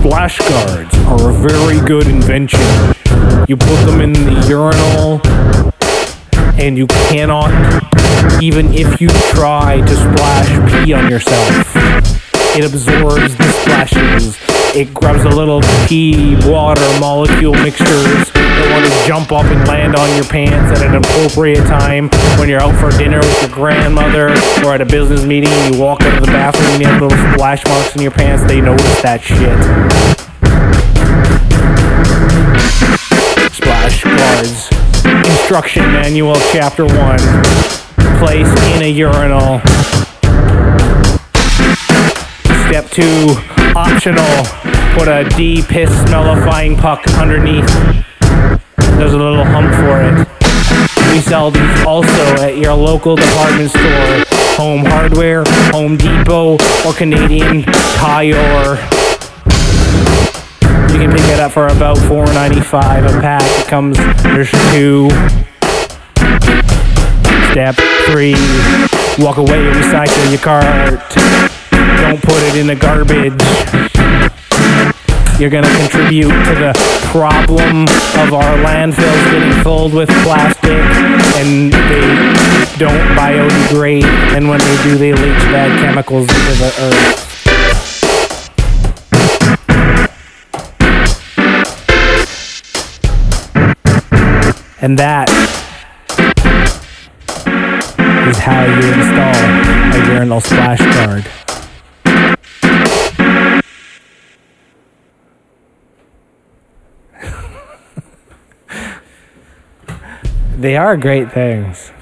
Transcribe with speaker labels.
Speaker 1: Splash guards are a very good invention. You put them in the urinal, and you cannot, even if you try to splash pee on yourself, it absorbs the splashes. It grabs a little pee water molecule mixtures that want to jump up and land on your pants at an appropriate time when you're out for dinner with your grandmother or at a business meeting and you walk out of the bathroom and you have little splash marks in your pants. They notice that shit. Splash guards. Instruction manual, chapter 1. Place in a urinal. Step 2, optional. Put a piss smellifying puck underneath. There's a little hump for it. We sell these also at your local department store, Home Hardware, Home Depot, or Canadian Tire. You can pick it up for about $4.95 a pack. It comes, there's 2. Step 3, walk away and recycle your cart. Don't put it in the garbage. You're gonna contribute to the problem of our landfills getting filled with plastic, and they don't biodegrade, and when they do, they leach bad chemicals into the earth. And that is how you install a urinal splash guard. They are great things.